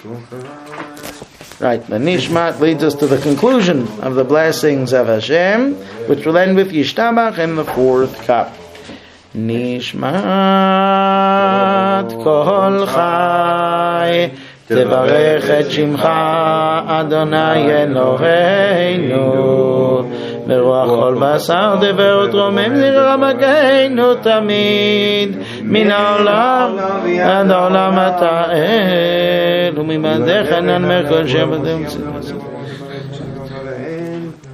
Right, the Nishmat leads us to the conclusion of the blessings of Hashem, which will end with Yishtabach in the fourth cup. Nishmat kol chai tevarech et shimcha Adonai Eloheinu ברוח כל בשר דבר ותרומם לרמגנו תמיד מן העולם עד העולם אתה אל וממדך ננמר כל שם